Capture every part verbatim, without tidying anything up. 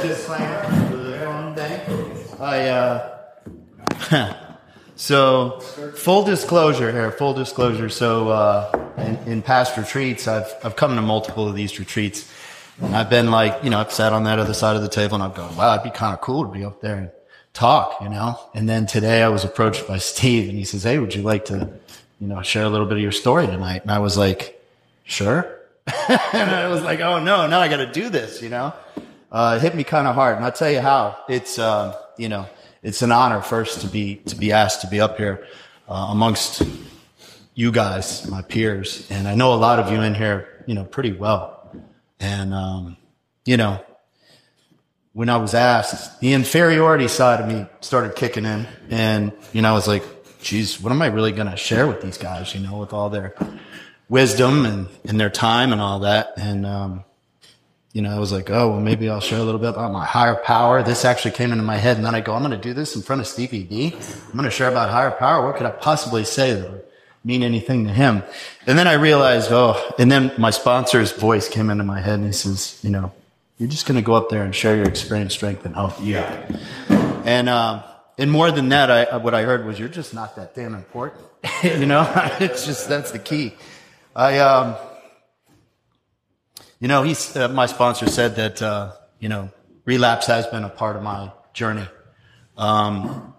disclaimer for the phone thing. I, uh, so, full disclosure here, full disclosure. So, uh, in, in past retreats, I've, I've come to multiple of these retreats. And I've been like, you know, I've sat on that other side of the table and I've gone, wow, it'd be kind of cool to be up there and talk, you know? And then today I was approached by Steve and he says, hey, would you like to, you know, share a little bit of your story tonight? And I was like, sure. And I was like, oh no, now I got to do this, you know? Uh, it hit me kind of hard. And I'll tell you how. It's, uh, you know, it's an honor first to be, to be asked to be up here, uh, amongst you guys, my peers. And I know a lot of you in here, you know, pretty well. And, um, you know, when I was asked, the inferiority side of me started kicking in. And, you know, I was like, geez, what am I really going to share with these guys, you know, with all their wisdom and, and their time and all that. And, um, you know, I was like, oh, well, maybe I'll share a little bit about my higher power. This actually came into my head. And then I go, I'm going to do this in front of Stevie D. I'm going to share about higher power. What could I possibly say that would mean anything to him? And then I realized, oh, and then my sponsor's voice came into my head and he says, you know, you're just going to go up there and share your experience, strength, and health. Yeah. And, um, and more than that, I, what I heard was, you're just not that damn important. You know, it's just, that's the key. I, um, you know, he's, uh, my sponsor said that, uh, you know, relapse has been a part of my journey. Um,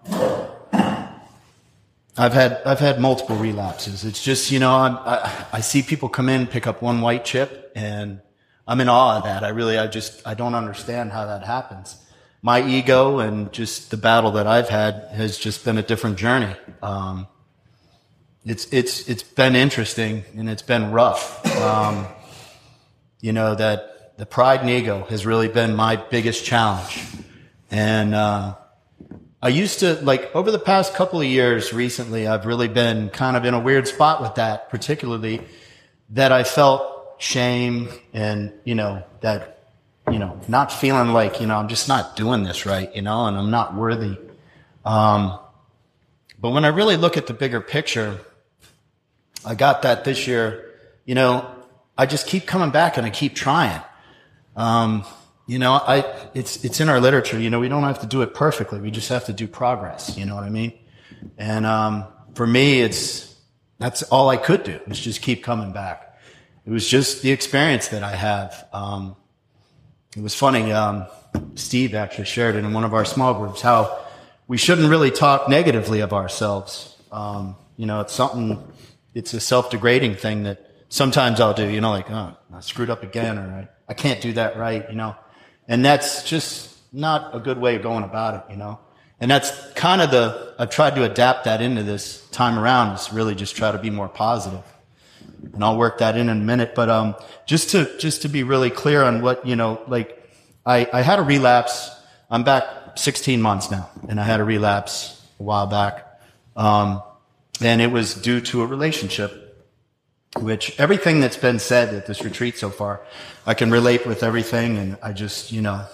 I've had, I've had multiple relapses. It's just, you know, I'm, I, I see people come in, pick up one white chip, and I'm in awe of that. I really, I just, I don't understand how that happens. My ego and just the battle that I've had has just been a different journey. Um, it's, it's, it's been interesting and it's been rough. Um, you know, that the pride and ego has really been my biggest challenge. And, uh, I used to, like, over the past couple of years recently, I've really been kind of in a weird spot with that, particularly that I felt shame and, you know, that, you know, not feeling like, you know, I'm just not doing this right, you know, and I'm not worthy. Um, but when I really look at the bigger picture, I got that this year, you know, I just keep coming back and I keep trying. Um, You know, I, it's, it's in our literature, you know, we don't have to do it perfectly. We just have to do progress. You know what I mean? And, um, for me, it's, that's all I could do is just keep coming back. It was just the experience that I have. Um, it was funny. Um, Steve actually shared it in one of our small groups, how we shouldn't really talk negatively of ourselves. Um, you know, it's something, it's a self-degrading thing that sometimes I'll do, you know, like, oh, I screwed up again, or I, I can't do that right, you know. And that's just not a good way of going about it, you know. And that's kind of the, I've tried to adapt that into this time around, is really just try to be more positive. And I'll work that in in a minute. But, um, just to, just to be really clear on what, you know, like, I, I had a relapse. I'm back sixteen months now, and I had a relapse a while back. Um, and it was due to a relationship, which everything that's been said at this retreat so far, I can relate with everything. And I just, you know,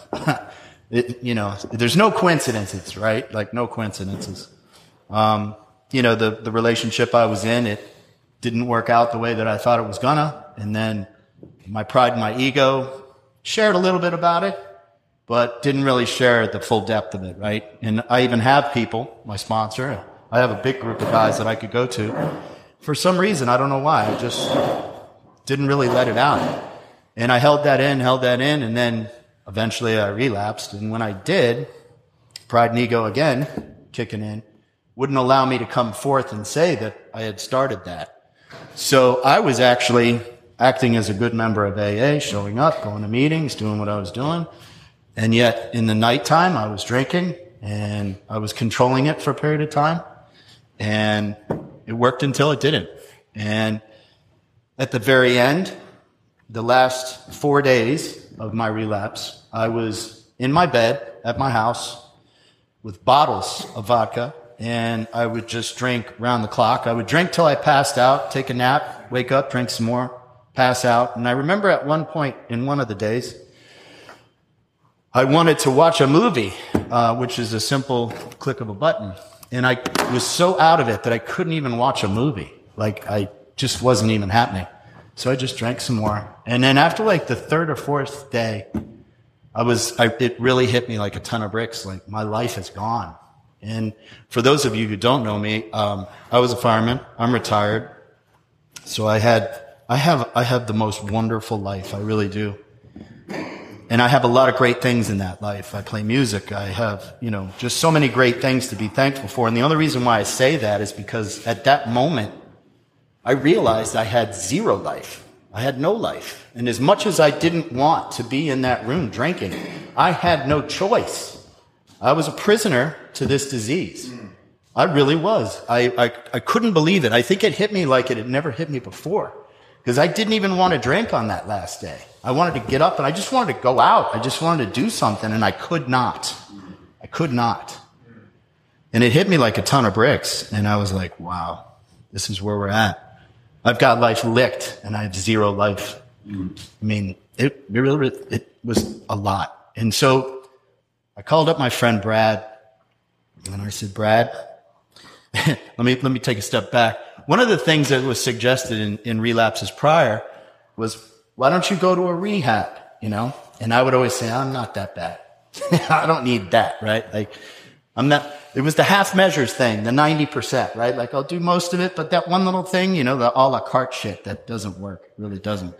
it, you know, there's no coincidences, right? Like no coincidences. Um, you know, the, the relationship I was in, it didn't work out the way that I thought it was gonna. And then my pride and my ego shared a little bit about it, but didn't really share the full depth of it, right? And I even have people, my sponsor, I have a big group of guys that I could go to. For some reason, I don't know why, I just didn't really let it out. And I held that in, held that in, and then eventually I relapsed. And when I did, pride and ego again, kicking in, wouldn't allow me to come forth and say that I had started that. So I was actually acting as a good member of A A, showing up, going to meetings, doing what I was doing. And yet in the nighttime, I was drinking, and I was controlling it for a period of time. And it worked until it didn't. And at the very end, the last four days of my relapse, I was in my bed at my house with bottles of vodka, and I would just drink round the clock. I would drink till I passed out, take a nap, wake up, drink some more, pass out. And I remember at one point in one of the days, I wanted to watch a movie, uh, which is a simple click of a button. And I was so out of it that I couldn't even watch a movie. Like, I just wasn't even happening. So I just drank some more. And then after like the third or fourth day, I was, I, it really hit me like a ton of bricks. Like my life is gone. And for those of you who don't know me, um, I was a fireman. I'm retired. So I had, I have, I have the most wonderful life. I really do. And I have a lot of great things in that life. I play music. I have, you know, just so many great things to be thankful for. And the only reason why I say that is because at that moment, I realized I had zero life. I had no life. And as much as I didn't want to be in that room drinking, I had no choice. I was a prisoner to this disease. I really was. I, I, I couldn't believe it. I think it hit me like it had never hit me before. Because I didn't even want to drink on that last day. I wanted to get up and I just wanted to go out. I just wanted to do something and I could not. I could not. And it hit me like a ton of bricks. And I was like, wow, this is where we're at. I've got life licked and I have zero life. I mean, it, it really, it was a lot. And so I called up my friend Brad and I said, Brad, let me, let me take a step back. One of the things that was suggested in, in relapses prior was, why don't you go to a rehab, you know? And I would always say, I'm not that bad. I don't need that, right? Like, I'm not, it was the half measures thing, the ninety percent, right? Like, I'll do most of it, but that one little thing, you know, the a la carte shit, that doesn't work. It really doesn't.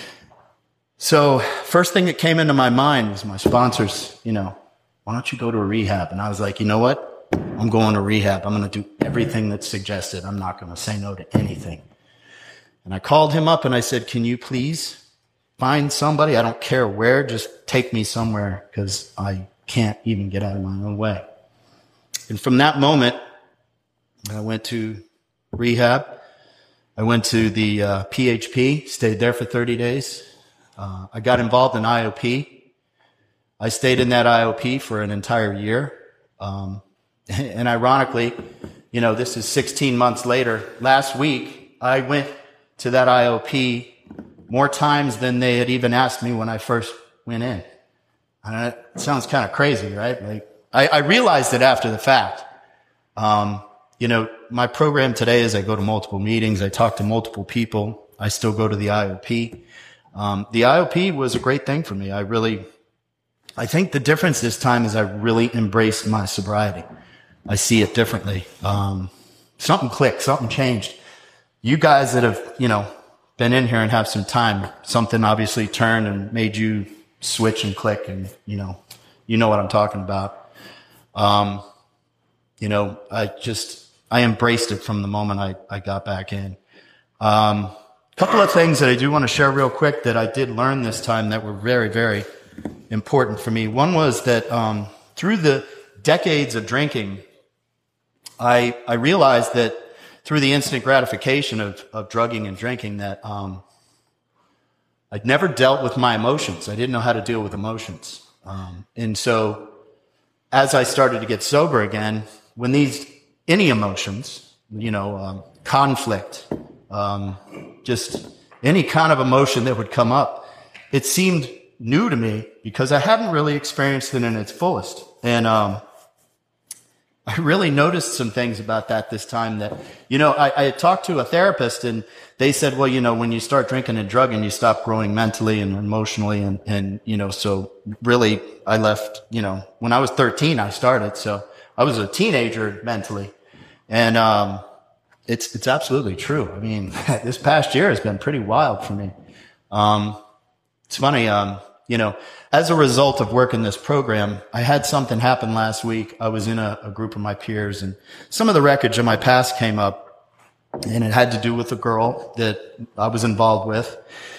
So, first thing that came into my mind was my sponsors, you know, why don't you go to a rehab? And I was like, you know what? I'm going to rehab. I'm going to do everything that's suggested. I'm not going to say no to anything. And I called him up and I said, can you please find somebody? I don't care where. Just take me somewhere because I can't even get out of my own way. And from that moment, I went to rehab. I went to the uh, P H P, stayed there for thirty days. Uh, I got involved in I O P. I stayed in that I O P for an entire year. Um, And ironically, you know, this is sixteen months later. Last week, I went to that I O P more times than they had even asked me when I first went in. And it sounds kind of crazy, right? Like, I, I realized it after the fact. Um, you know, my program today is I go to multiple meetings. I talk to multiple people. I still go to the I O P. Um, the I O P was a great thing for me. I really, I think the difference this time is I really embraced my sobriety. I see it differently. Um, something clicked, something changed. You guys that have, you know, been in here and have some time, something obviously turned and made you switch and click and, you know, you know what I'm talking about. Um, you know, I just, I embraced it from the moment I, I got back in. Um, couple of things that I do want to share real quick that I did learn this time that were very, very important for me. One was that, um, through the decades of drinking, I, I realized that through the instant gratification of, of drugging and drinking that, um, I'd never dealt with my emotions. I didn't know how to deal with emotions. Um, and so as I started to get sober again, when these, any emotions, you know, um, conflict, um, just any kind of emotion that would come up, it seemed new to me because I hadn't really experienced it in its fullest. And, um, I really noticed some things about that this time that, you know, I, I had talked to a therapist and they said, well, you know, when you start drinking and drugging, you stop growing mentally and emotionally. And, and, you know, so really I left, you know, when I was thirteen, I started. So I was a teenager mentally. And, um, it's, it's absolutely true. I mean, this past year has been pretty wild for me. Um, it's funny, um, you know, as a result of working this program, I had something happen last week. I was in a, a group of my peers and some of the wreckage of my past came up and it had to do with a girl that I was involved with.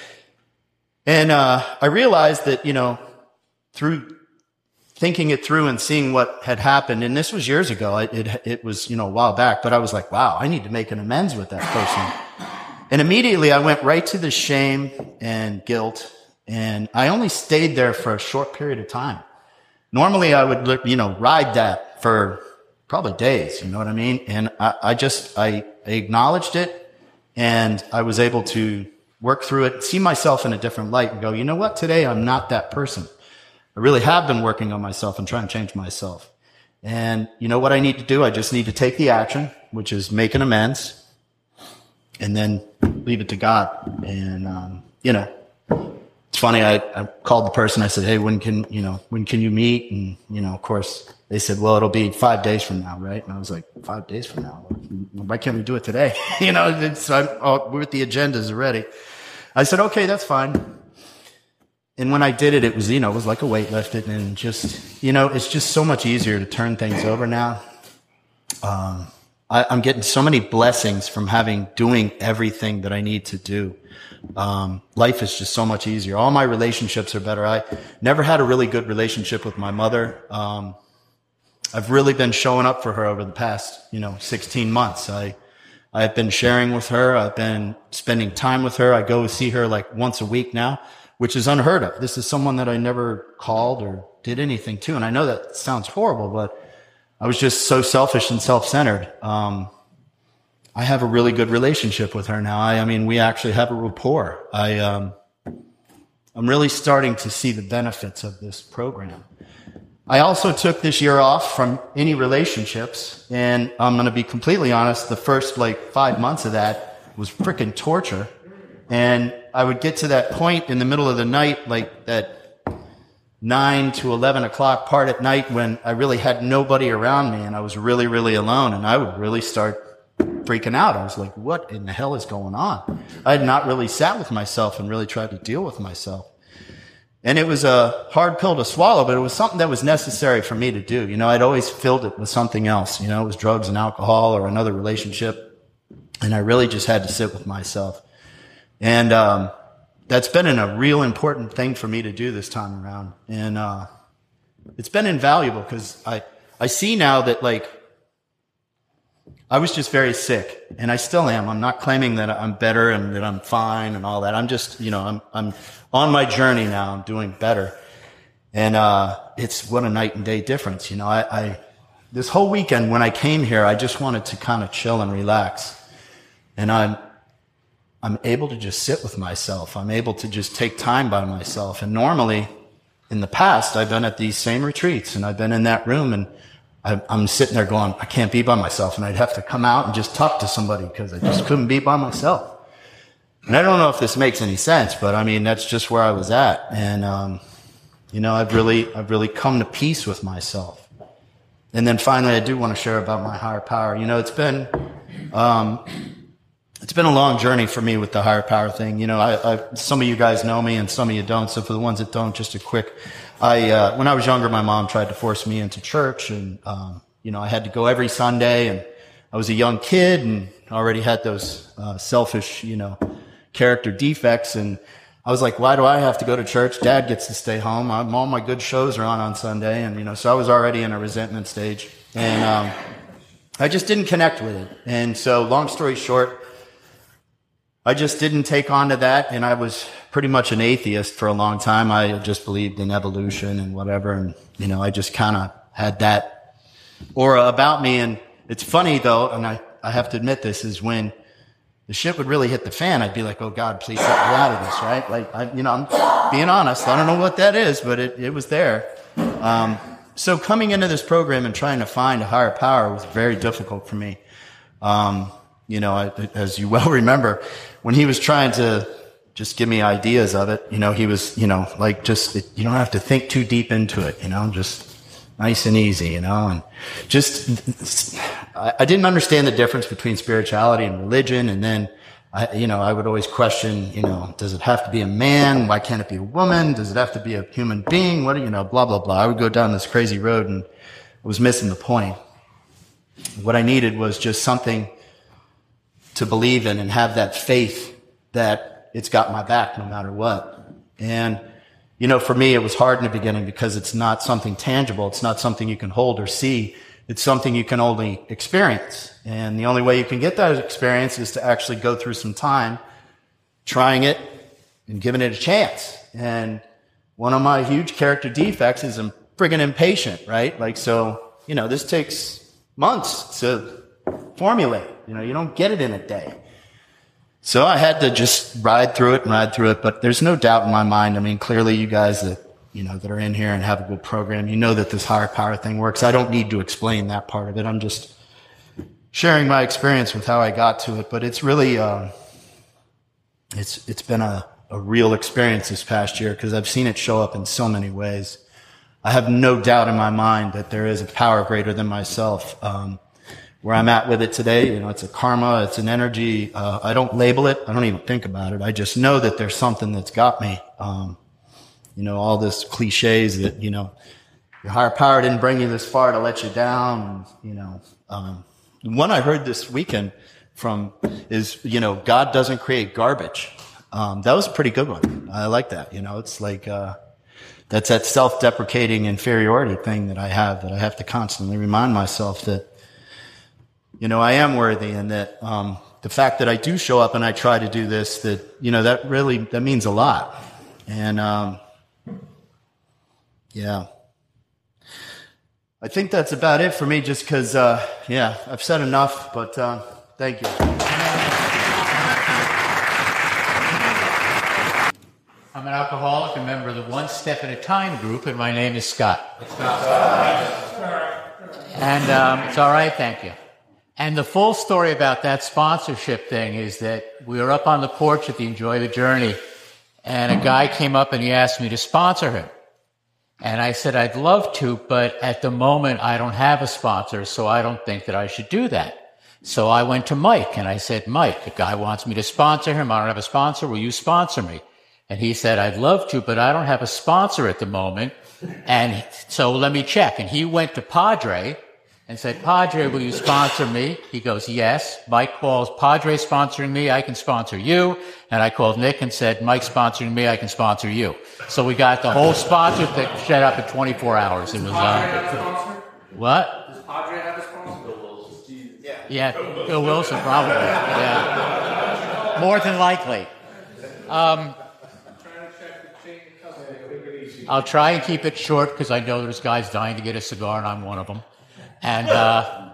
And, uh, I realized that, you know, through thinking it through and seeing what had happened, and this was years ago, it, it, it was, you know, a while back, but I was like, wow, I need to make an amends with that person. And immediately I went right to the shame and guilt. And I only stayed there for a short period of time. Normally I would, you know, ride that for probably days, you know what I mean? And I, I just, I acknowledged it and I was able to work through it, see myself in a different light and go, you know what? Today I'm not that person. I really have been working on myself and trying to change myself. And you know what I need to do? I just need to take the action, which is make an amends and then leave it to God. And, um, you know, funny. I, I called the person. I said, hey, when can, you know, when can you meet? And, you know, of course they said, well, it'll be five days from now. Right. And I was like, five days from now, why can't we do it today? you know, it's, I'm, oh, we're at the agendas already. I said, okay, that's fine. And when I did it, it was, you know, it was like a weight lifted, and just, you know, it's just so much easier to turn things over now. Um, I, I'm getting so many blessings from having, doing everything that I need to do. Um, life is just so much easier. All my relationships are better. I never had a really good relationship with my mother. Um, I've really been showing up for her over the past, you know, sixteen months. I, I've been sharing with her. I've been spending time with her. I go see her like once a week now, which is unheard of. This is someone that I never called or did anything to. And I know that sounds horrible, but I was just so selfish and self-centered. Um, I have a really good relationship with her now. I, I mean, we actually have a rapport. I, um, I'm really starting to see the benefits of this program. I also took this year off from any relationships, and I'm going to be completely honest, the first like five months of that was freaking torture. And I would get to that point in the middle of the night, like that nine to eleven o'clock part at night, when I really had nobody around me and I was really, really alone. And I would really start freaking out. I was like, what in the hell is going on? I had not really sat with myself and really tried to deal with myself. And it was a hard pill to swallow, but it was something that was necessary for me to do. You know, I'd always filled it with something else. You know, it was drugs and alcohol or another relationship. And I really just had to sit with myself. And, um, that's been a real important thing for me to do this time around. And, uh, it's been invaluable because I, I see now that like, I was just very sick, and I still am. I'm not claiming that I'm better and that I'm fine and all that. I'm just, you know, I'm, I'm on my journey now. I'm doing better. And, uh, it's what a night and day difference. You know, I, I, this whole weekend when I came here, I just wanted to kind of chill and relax. And I'm, I'm able to just sit with myself. I'm able to just take time by myself. And normally, in the past, I've been at these same retreats, and I've been in that room, and I, I'm sitting there going, I can't be by myself. And I'd have to come out and just talk to somebody because I just couldn't be by myself. And I don't know if this makes any sense, but I mean, that's just where I was at. And, um, you know, I've really, I've really come to peace with myself. And then finally, I do want to share about my higher power. You know, it's been, um, It's been a long journey for me with the higher power thing. You know, I, I, some of you guys know me and some of you don't. So for the ones that don't, just a quick, I, uh, when I was younger, my mom tried to force me into church, and, um, you know, I had to go every Sunday, and I was a young kid and already had those, uh, selfish, you know, character defects. And I was like, why do I have to go to church? Dad gets to stay home. I'm, all my good shows are on on Sunday. And, you know, so I was already in a resentment stage, and, um, I just didn't connect with it. And so long story short, I just didn't take on to that, and I was pretty much an atheist for a long time. I just believed in evolution and whatever, and, you know, I just kind of had that aura about me. And it's funny, though, and I, I have to admit this, is when the shit would really hit the fan, I'd be like, oh, God, please let me out of this, right? Like, I, you know, I'm being honest. I don't know what that is, but it, it was there. Um, so coming into this program and trying to find a higher power was very difficult for me. Um, you know, I, as you well remember, when he was trying to just give me ideas of it, you know, he was, you know, like, just, you don't have to think too deep into it, you know, just nice and easy, you know, and just, I, I didn't understand the difference between spirituality and religion. And then, I, you know, I would always question, you know, does it have to be a man? Why can't it be a woman? Does it have to be a human being? What do you know, blah, blah, blah. I would go down this crazy road and I was missing the point. What I needed was just something to believe in and have that faith that it's got my back no matter what. And, you know, for me, it was hard in the beginning because it's not something tangible. It's not something you can hold or see. It's something you can only experience. And the only way you can get that experience is to actually go through some time trying it and giving it a chance. And one of my huge character defects is I'm friggin' impatient, right? Like, so, you know, this takes months to formulate. You know, you don't get it in a day. So I had to just ride through it and ride through it. But there's no doubt in my mind. I mean, clearly you guys that, you know, that are in here and have a good program, you know that this higher power thing works. I don't need to explain that part of it. I'm just sharing my experience with how I got to it. But it's really, uh, it's, it's been a, a real experience this past year because I've seen it show up in so many ways. I have no doubt in my mind that there is a power greater than myself. Um, where I'm at with it today, you know, it's a karma, it's an energy. Uh, I don't label it. I don't even think about it. I just know that there's something that's got me. Um, you know, all this cliches that, you know, your higher power didn't bring you this far to let you down. And, you know, um, one I heard this weekend from is, you know, God doesn't create garbage. Um, that was a pretty good one. I like that. You know, it's like, uh, that's that self-deprecating inferiority thing that I have, that I have to constantly remind myself that, you know, I am worthy, and that, um, the fact that I do show up and I try to do this, that, you know, that really, that means a lot. And, um, yeah. I think that's about it for me, just because, uh, yeah, I've said enough, but, uh, thank you. I'm an alcoholic, a member of the One Step at a Time group, and my name is Scott. And um, it's all right, thank you. And the full story about that sponsorship thing is that we were up on the porch at the Enjoy the Journey, and a guy came up and he asked me to sponsor him. And I said, I'd love to, but at the moment I don't have a sponsor, so I don't think that I should do that. So I went to Mike and I said, Mike, the guy wants me to sponsor him. I don't have a sponsor. Will you sponsor me? And he said, I'd love to, but I don't have a sponsor at the moment. And so let me check. And he went to Padre and said, Padre, will you sponsor me? He goes, yes. Mike calls, Padre sponsoring me, I can sponsor you. And I called Nick and said, Mike sponsoring me, I can sponsor you. So we got the whole sponsor thing set up in twenty-four hours. It was, uh, what? Does Padre have a sponsor? Bill Wilson. Yeah. Yeah, Bill Wilson, probably. Yeah. More than likely. Um, I'll try and keep it short because I know there's guys dying to get a cigar, and I'm one of them. And uh,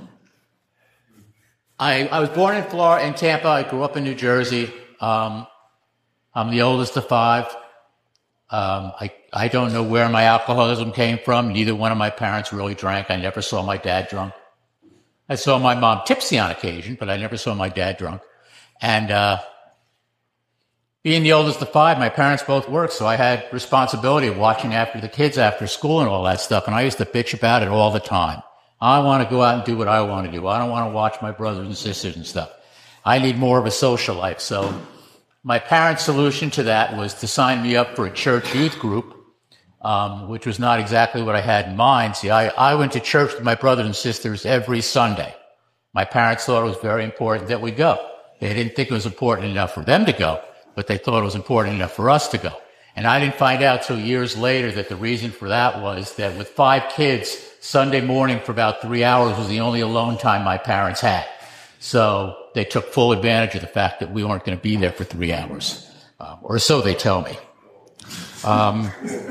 I, I was born in Florida, in Tampa. I grew up in New Jersey. Um, I'm the oldest of five. Um, I I don't know where my alcoholism came from. Neither one of my parents really drank. I never saw my dad drunk. I saw my mom tipsy on occasion, but I never saw my dad drunk. And uh, being the oldest of five, my parents both worked, so I had responsibility of watching after the kids after school and all that stuff, and I used to bitch about it all the time. I want to go out and do what I want to do. I don't want to watch my brothers and sisters and stuff. I need more of a social life. So my parents' solution to that was to sign me up for a church youth group, um, which was not exactly what I had in mind. See, I, I went to church with my brothers and sisters every Sunday. My parents thought it was very important that we go. They didn't think it was important enough for them to go, but they thought it was important enough for us to go. And I didn't find out till years later that the reason for that was that with five kids, Sunday morning for about three hours was the only alone time my parents had. So they took full advantage of the fact that we weren't going to be there for three hours. Uh, or so they tell me. Um,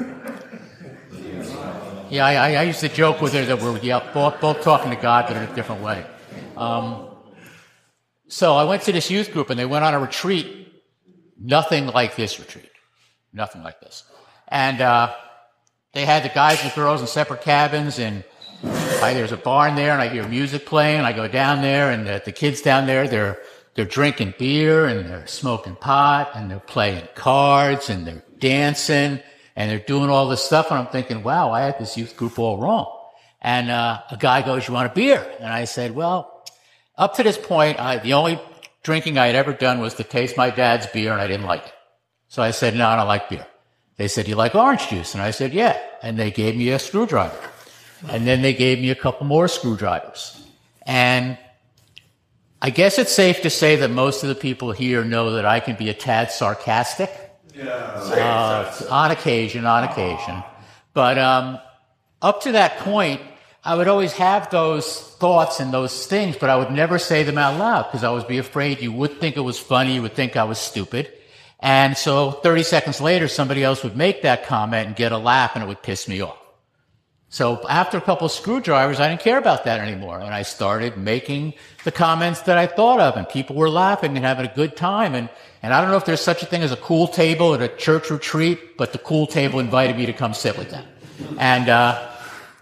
yeah, I, I used to joke with her that we're yeah, both, both talking to God, but in a different way. Um, so I went to this youth group, and they went on a retreat. Nothing like this retreat. Nothing like this. And uh, they had the guys and the girls in separate cabins, and I, there's a barn there, and I hear music playing, and I go down there, and the, the kids down there, they're they're drinking beer, and they're smoking pot, and they're playing cards, and they're dancing, and they're doing all this stuff, and I'm thinking, wow, I had this youth group all wrong. And uh, a guy goes, you want a beer? And I said, well, up to this point, I, the only drinking I had ever done was to taste my dad's beer, and I didn't like it. So I said, no, I don't like beer. They said, you like orange juice? And I said, yeah. And they gave me a screwdriver. And then they gave me a couple more screwdrivers. And I guess it's safe to say that most of the people here know that I can be a tad sarcastic. Yeah. Uh, on occasion, on occasion. But um, up to that point, I would always have those thoughts and those things, but I would never say them out loud because I would be afraid you would think it was funny, you would think I was stupid. And so thirty seconds later, somebody else would make that comment and get a laugh, and it would piss me off. So after a couple of screwdrivers, I didn't care about that anymore. And I started making the comments that I thought of, and people were laughing and having a good time. And, and I don't know if there's such a thing as a cool table at a church retreat, but the cool table invited me to come sit with them. And uh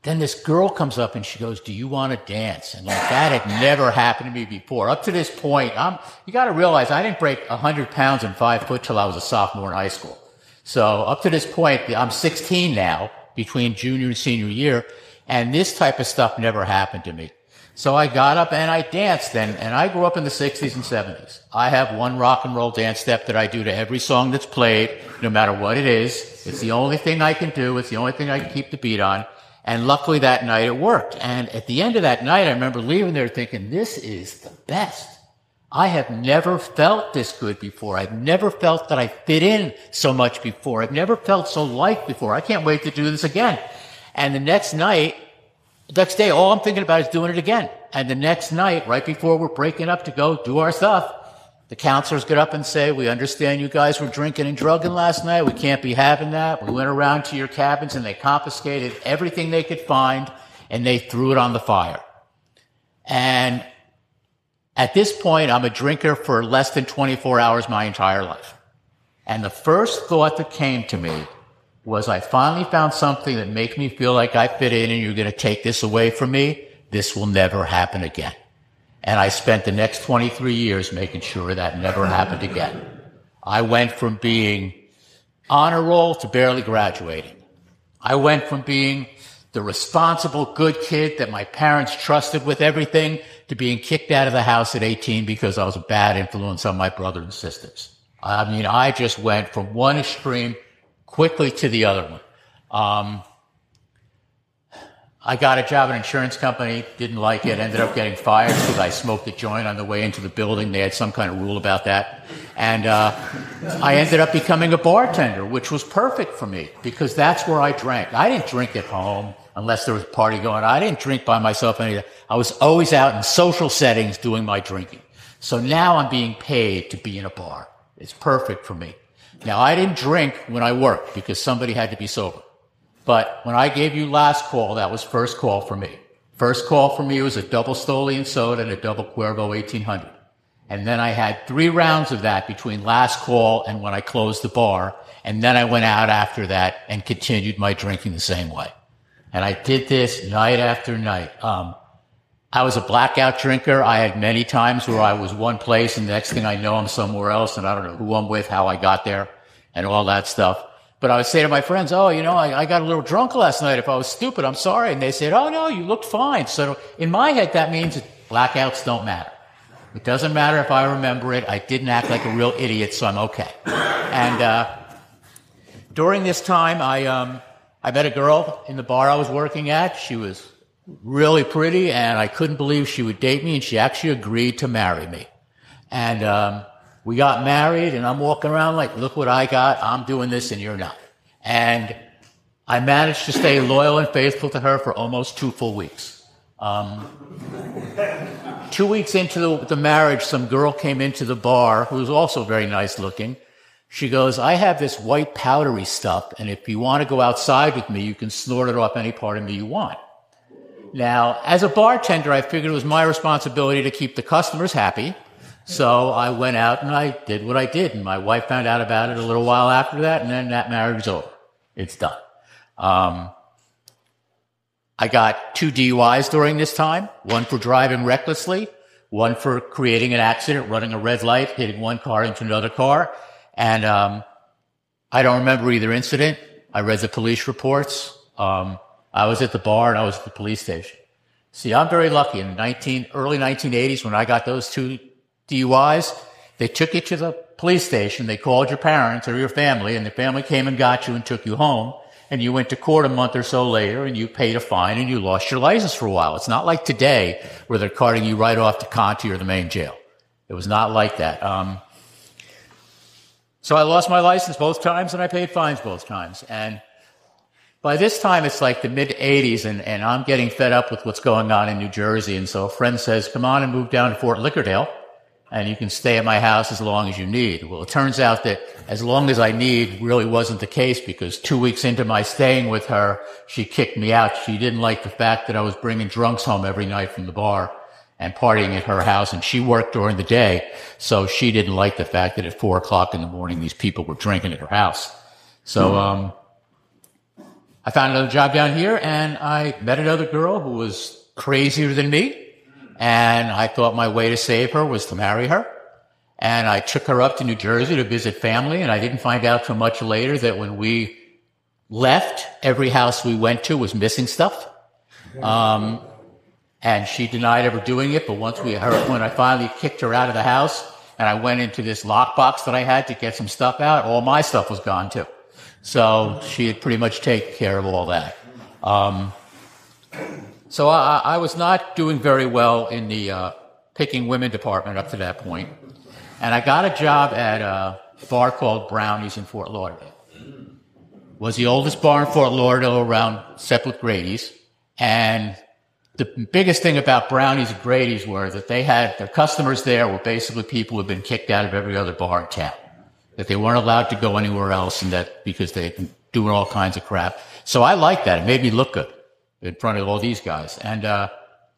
then this girl comes up and she goes, do you want to dance? And like that had never happened to me before. Up to this point, I'm, you got to realize I didn't break one hundred pounds and five foot till I was a sophomore in high school. So up to this point, I'm sixteen now, between junior and senior year, and this type of stuff never happened to me. So I got up and I danced, and, and I grew up in the sixties and seventies. I have one rock and roll dance step that I do to every song that's played, no matter what it is. It's the only thing I can do. It's the only thing I can keep the beat on. And luckily that night it worked. And at the end of that night, I remember leaving there thinking, this is the best. I have never felt this good before. I've never felt that I fit in so much before. I've never felt so liked before. I can't wait to do this again. And the next night, the next day, all I'm thinking about is doing it again. And the next night, right before we're breaking up to go do our stuff, the counselors get up and say, we understand you guys were drinking and drugging last night. We can't be having that. We went around to your cabins and they confiscated everything they could find and they threw it on the fire. And at this point, I'm a drinker for less than twenty-four hours my entire life. And the first thought that came to me was I finally found something that makes me feel like I fit in and you're going to take this away from me. This will never happen again. And I spent the next twenty-three years making sure that never happened again. I went from being honor roll to barely graduating. I went from being the responsible, good kid that my parents trusted with everything to being kicked out of the house at eighteen because I was a bad influence on my brother and sisters. I mean, I just went from one extreme quickly to the other one. Um, I got a job at an insurance company, didn't like it, ended up getting fired because I smoked a joint on the way into the building. They had some kind of rule about that. And uh, I ended up becoming a bartender, which was perfect for me because that's where I drank. I didn't drink at home unless there was a party going on. I didn't drink by myself. Any I was always out in social settings doing my drinking. So now I'm being paid to be in a bar. It's perfect for me. Now, I didn't drink when I worked because somebody had to be sober. But when I gave you last call, that was first call for me. First call for me was a double Stoli and soda and a double Cuervo eighteen hundred. And then I had three rounds of that between last call and when I closed the bar. And then I went out after that and continued my drinking the same way. And I did this night after night. Um, I was a blackout drinker. I had many times where I was one place and the next thing I know I'm somewhere else and I don't know who I'm with, how I got there and all that stuff. But I would say to my friends, oh, you know, I, I got a little drunk last night. If I was stupid, I'm sorry. And they said, oh, no, you looked fine. So in my head, that means that blackouts don't matter. It doesn't matter if I remember it. I didn't act like a real idiot, so I'm okay. And uh during this time, I um I met a girl in the bar I was working at. She was really pretty, and I couldn't believe she would date me, and she actually agreed to marry me. And um we got married, and I'm walking around like, look what I got. I'm doing this, and you're not. And I managed to stay loyal and faithful to her for almost two full weeks. Um, two weeks into the, the marriage, some girl came into the bar who was also very nice looking. She goes, I have this white powdery stuff, and if you want to go outside with me, you can snort it off any part of me you want. Now, as a bartender, I figured it was my responsibility to keep the customers happy. So I went out and I did what I did. And my wife found out about it a little while after that, and then that marriage was over. It's done. Um, I got two D U Is during this time, one for driving recklessly, one for creating an accident, running a red light, hitting one car into another car. And um, I don't remember either incident. I read the police reports. Um, I was at the bar and I was at the police station. See, I'm very lucky. In the nineteen, early nineteen eighties, when I got those two D U Is, they took you to the police station, they called your parents or your family, and the family came and got you and took you home, and you went to court a month or so later, and you paid a fine, and you lost your license for a while. It's not like today, where they're carting you right off to Conti or the main jail. It was not like that. Um, so I lost my license both times, and I paid fines both times. And by this time, it's like the mid-eighties, and, and I'm getting fed up with what's going on in New Jersey, and so a friend says, come on and move down to Fort Lickerdale, and you can stay at my house as long as you need. Well, it turns out that as long as I need really wasn't the case, because two weeks into my staying with her, she kicked me out. She didn't like the fact that I was bringing drunks home every night from the bar and partying at her house, and she worked during the day, so she didn't like the fact that at four o'clock in the morning these people were drinking at her house. So um I found another job down here, and I met another girl who was crazier than me. And I thought my way to save her was to marry her. And I took her up to New Jersey to visit family, and I didn't find out till much later that when we left, every house we went to was missing stuff. Um, and she denied ever doing it, but once we her, when I finally kicked her out of the house, and I went into this lockbox that I had to get some stuff out, all my stuff was gone too. So she had pretty much taken care of all that. Um, so I, I was not doing very well in the uh, picking women department up to that point. And I got a job at a bar called Brownie's in Fort Lauderdale. Was the oldest bar in Fort Lauderdale around, except with Grady's. And the biggest thing about Brownie's and Grady's were that they had, their customers there were basically people who had been kicked out of every other bar in town. That they weren't allowed to go anywhere else, and that because they had been doing all kinds of crap. So I liked that. It made me look good in front of all these guys. And uh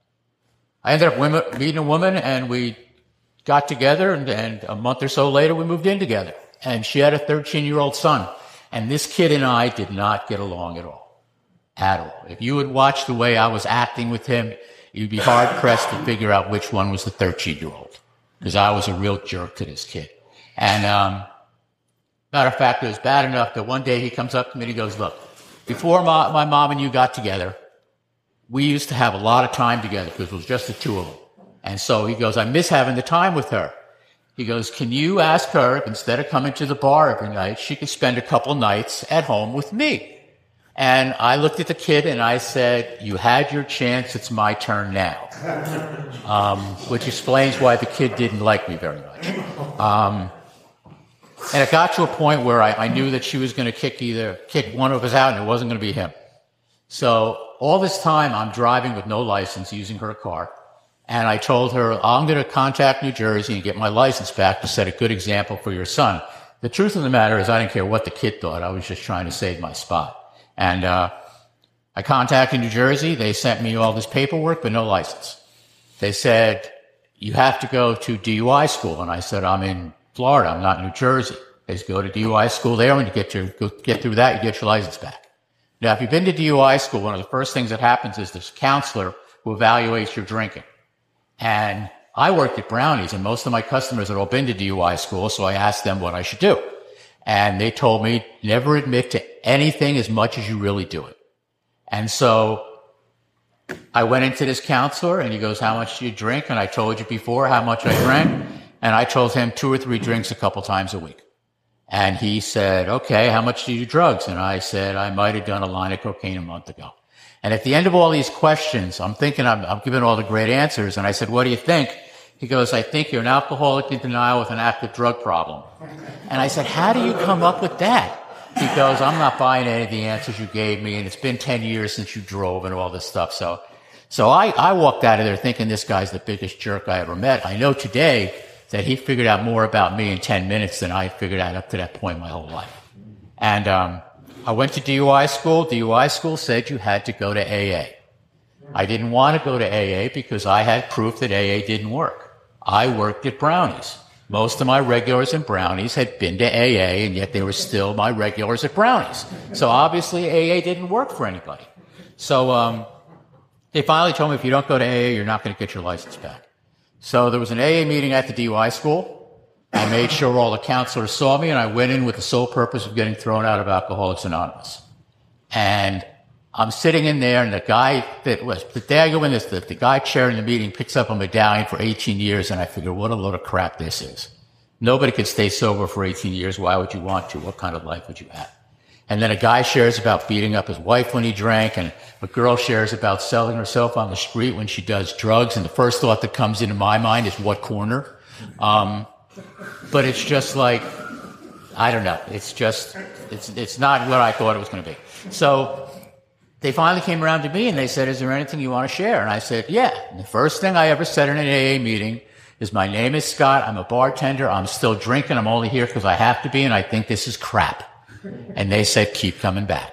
I ended up women, meeting a woman, and we got together, and, and a month or so later we moved in together. And she had a thirteen-year-old son. And this kid and I did not get along at all. At all. If you would watch the way I was acting with him, you'd be hard-pressed to figure out which one was the thirteen-year-old. Because I was a real jerk to this kid. And um matter of fact, it was bad enough that one day he comes up to me and he goes, look, before my, my mom and you got together, we used to have a lot of time together because it was just the two of them. And so he goes, I miss having the time with her. He goes, can you ask her if instead of coming to the bar every night, she could spend a couple nights at home with me? And I looked at the kid and I said, you had your chance, it's my turn now. Um, which explains why the kid didn't like me very much. Um, and it got to a point where I, I knew that she was going to kick either, kick one of us out, and it wasn't going to be him. So all this time I'm driving with no license using her car. And I told her, I'm going to contact New Jersey and get my license back to set a good example for your son. The truth of the matter is I didn't care what the kid thought. I was just trying to save my spot. And uh I contacted New Jersey. They sent me all this paperwork, but no license. They said, you have to go to D U I school. And I said, I'm in Florida. I'm not in New Jersey. They said, go to D U I school there. When you get, your, get through that, you get your license back. Now, if you've been to D U I school, one of the first things that happens is there's a counselor who evaluates your drinking. And I worked at Brownie's, and most of my customers had all been to D U I school, so I asked them what I should do. And they told me, never admit to anything as much as you really do it. And so I went into this counselor, and he goes, how much do you drink? And I told you before how much I drank. And I told him two or three drinks a couple times a week. And he said, okay, how much do you do drugs? And I said, I might have done a line of cocaine a month ago. And at the end of all these questions, I'm thinking I'm, I'm giving all the great answers. And I said, what do you think? He goes, I think you're an alcoholic in denial with an active drug problem. And I said, how do you come up with that? He goes, I'm not buying any of the answers you gave me, and it's been ten years since you drove and all this stuff. So, so I, I walked out of there thinking this guy's the biggest jerk I ever met. I know today that he figured out more about me in ten minutes than I figured out up to that point my whole life. And um I went to D U I school. D U I school said you had to go to A A. I didn't want to go to A A because I had proof that A A didn't work. I worked at Brownie's. Most of my regulars in Brownie's had been to A A, and yet they were still my regulars at Brownie's. So obviously A A didn't work for anybody. So um they finally told me, if you don't go to A A, you're not going to get your license back. So there was an A A meeting at the D U I school. I made sure all the counselors saw me, and I went in with the sole purpose of getting thrown out of Alcoholics Anonymous. And I'm sitting in there, and the guy that was, the day I go in this, the, the guy chairing the meeting picks up a medallion for eighteen years, and I figure, what a load of crap this is. Nobody could stay sober for eighteen years. Why would you want to? What kind of life would you have? And then a guy shares about beating up his wife when he drank, and a girl shares about selling herself on the street when she does drugs, and the first thought that comes into my mind is, what corner? Um, but it's just like, I don't know. It's just, it's, it's not what I thought it was going to be. So they finally came around to me and they said, is there anything you want to share? And I said, yeah. And the first thing I ever said in an A A meeting is, my name is Scott. I'm a bartender. I'm still drinking. I'm only here because I have to be, and I think this is crap. And they said, keep coming back.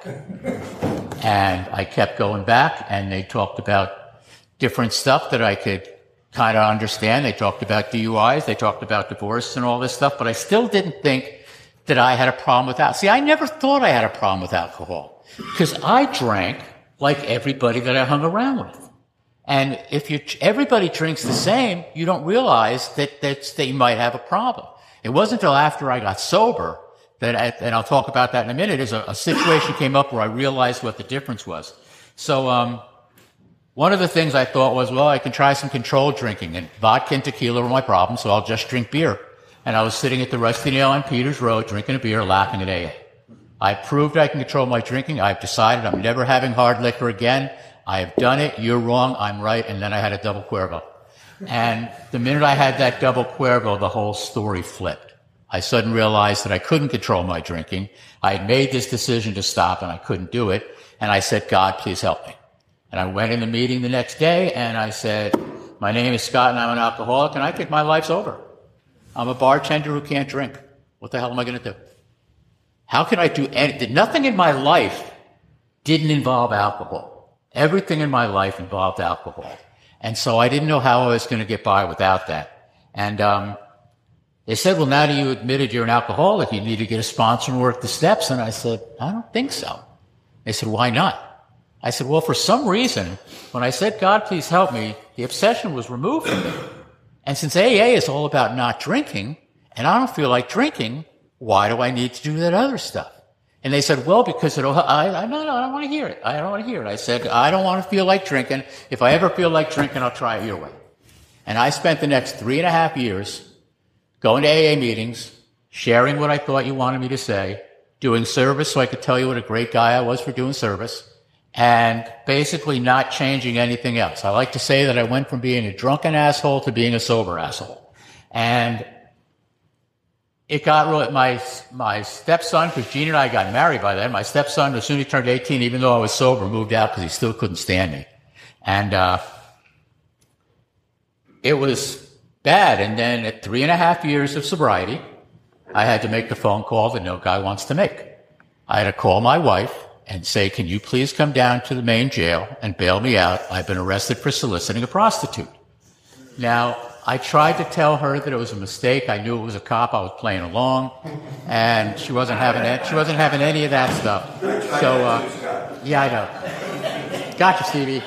And I kept going back, and they talked about different stuff that I could kind of understand. They talked about D U Is. They talked about divorce and all this stuff, but I still didn't think that I had a problem with alcohol. See, I never thought I had a problem with alcohol. Because I drank like everybody that I hung around with. And if you, everybody drinks the same, you don't realize that, that they might have a problem. It wasn't until after I got sober that, I, and I'll talk about that in a minute, is a, a situation came up where I realized what the difference was. So, um, one of the things I thought was, well, I can try some controlled drinking, and vodka and tequila were my problem, so I'll just drink beer. And I was sitting at the Rusty Nail on Peters Road drinking a beer, laughing at A A. I proved I can control my drinking. I've decided I'm never having hard liquor again. I have done it. You're wrong. I'm right. And then I had a double Cuervo. And the minute I had that double Cuervo, the whole story flipped. I suddenly realized that I couldn't control my drinking. I had made this decision to stop, and I couldn't do it. And I said, God, please help me. And I went in the meeting the next day, and I said, my name is Scott, and I'm an alcoholic, and I think my life's over. I'm a bartender who can't drink. What the hell am I going to do? How can I do anything? Nothing in my life didn't involve alcohol. Everything in my life involved alcohol. And so I didn't know how I was going to get by without that. And um they said, well, now that you admitted you're an alcoholic, you need to get a sponsor and work the steps. And I said, I don't think so. They said, why not? I said, well, for some reason, when I said, God, please help me, the obsession was removed from me. And since A A is all about not drinking, and I don't feel like drinking, why do I need to do that other stuff? And they said, well, because it'll, I, I, no, no, I don't want to hear it. I don't want to hear it. I said, I don't want to feel like drinking. If I ever feel like drinking, I'll try it your way. And I spent the next three and a half years going to A A meetings, sharing what I thought you wanted me to say, doing service so I could tell you what a great guy I was for doing service, and basically not changing anything else. I like to say that I went from being a drunken asshole to being a sober asshole. And it got really, my, my stepson, because Gene and I got married by then, my stepson, as soon as he turned eighteen, even though I was sober, moved out because he still couldn't stand me. And, uh, it was bad. And then at three and a half years of sobriety, I had to make the phone call that no guy wants to make. I had to call my wife and say, can you please come down to the main jail and bail me out? I've been arrested for soliciting a prostitute. Now, I tried to tell her that it was a mistake. I knew it was a cop. I was playing along, and she wasn't having it. She wasn't having any of that stuff. So, uh, yeah, I know. Gotcha, Stevie.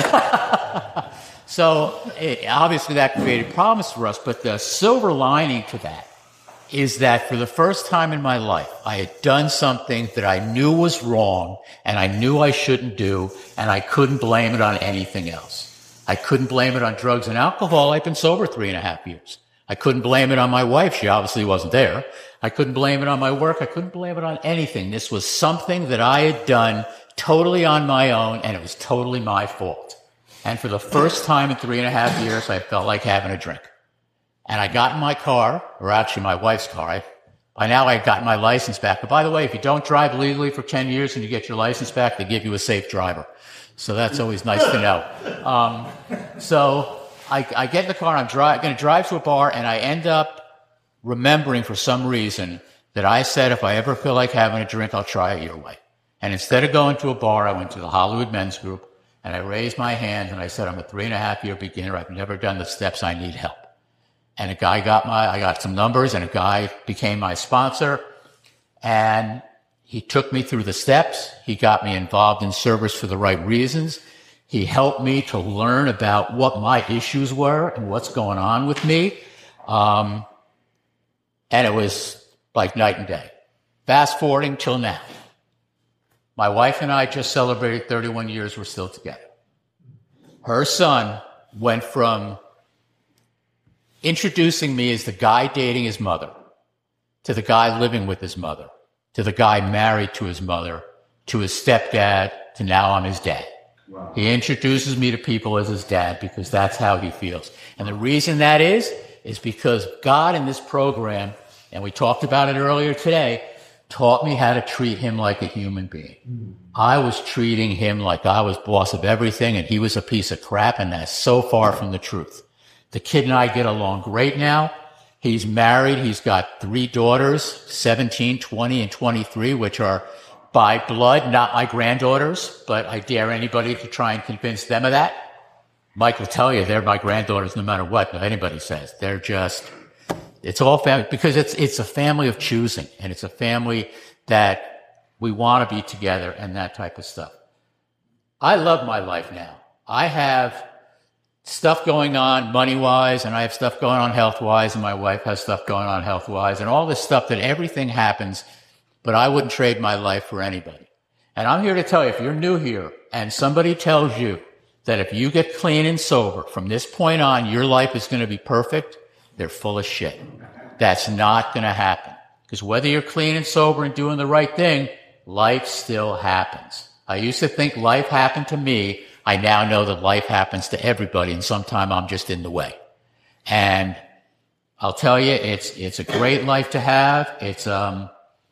So, it, obviously, that created problems for us. But the silver lining to that is that for the first time in my life, I had done something that I knew was wrong, and I knew I shouldn't do, and I couldn't blame it on anything else. I couldn't blame it on drugs and alcohol. I've been sober three and a half years. I couldn't blame it on my wife. She obviously wasn't there. I couldn't blame it on my work. I couldn't blame it on anything. This was something that I had done totally on my own, and it was totally my fault. And for the first time in three and a half years, I felt like having a drink. And I got in my car, or actually my wife's car. I, by now I had gotten my license back. But by the way, if you don't drive legally for ten years and you get your license back, they give you a safe driver. So that's always nice to know. Um, so I, I get in the car, and I'm dri- going to drive to a bar, and I end up remembering for some reason that I said, if I ever feel like having a drink, I'll try it your way. And instead of going to a bar, I went to the Hollywood Men's Group, and I raised my hand, and I said, I'm a three and a half year beginner. I've never done the steps. I need help. And a guy got my, I got some numbers, and a guy became my sponsor, and he took me through the steps. He got me involved in service for the right reasons. He helped me to learn about what my issues were and what's going on with me. Um, and it was like night and day. Fast forwarding till now. My wife and I just celebrated thirty-one years. We're still together. Her son went from introducing me as the guy dating his mother to the guy living with his mother, to the guy married to his mother, to his stepdad, to now I'm his dad. Wow. He introduces me to people as his dad because that's how he feels. And the reason that is, is because God in this program, and we talked about it earlier today, taught me how to treat him like a human being. Mm. I was treating him like I was boss of everything, and he was a piece of crap, and that's so far from the truth. The kid and I get along great now. He's married. He's got three daughters, seventeen, twenty, and twenty-three, which are by blood, not my granddaughters, but I dare anybody to try and convince them of that. Mike will tell you they're my granddaughters no matter what anybody says. They're just, it's all family, because it's, it's a family of choosing, and it's a family that We want to be together and that type of stuff. I love my life now. I have stuff going on money-wise, and I have stuff going on health-wise, and my wife has stuff going on health-wise, and all this stuff that everything happens, but I wouldn't trade my life for anybody. And I'm here to tell you, if you're new here and somebody tells you that if you get clean and sober from this point on, your life is going to be perfect, they're full of shit. That's not going to happen. Because whether you're clean and sober and doing the right thing, life still happens. I used to think life happened to me. I now know that life happens to everybody, and sometimes I'm just in the way. And I'll tell you, it's it's a great life to have. It's um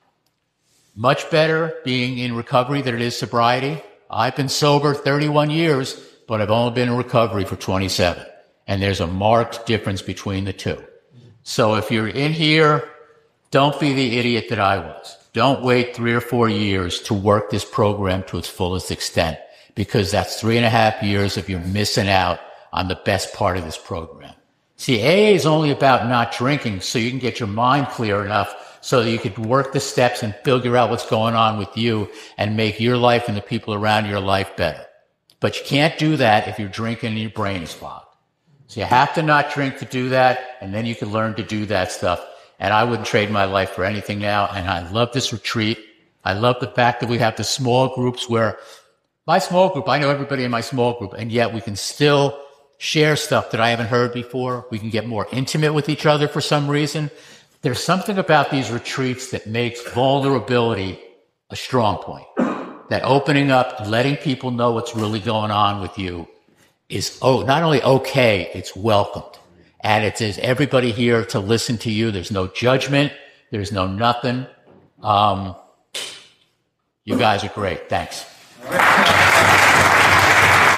much better being in recovery than it is sobriety. I've been sober thirty-one years, but I've only been in recovery for twenty-seven. And there's a marked difference between the two. So if you're in here, don't be the idiot that I was. Don't wait three or four years to work this program to its fullest extent, because that's three and a half years of you missing out on the best part of this program. See, A A is only about not drinking, so you can get your mind clear enough so that you could work the steps and figure out what's going on with you and make your life and the people around your life better. But you can't do that if you're drinking and your brain is fogged. So you have to not drink to do that, and then you can learn to do that stuff. And I wouldn't trade my life for anything now. And I love this retreat. I love the fact that we have the small groups where my small group, I know everybody in my small group, and yet we can still share stuff that I haven't heard before. We can get more intimate with each other for some reason. There's something about these retreats that makes vulnerability a strong point. That opening up, letting people know what's really going on with you is oh, not only okay, it's welcomed. And it is everybody here to listen to you. There's no judgment. There's no nothing. Um, you guys are great. Thanks.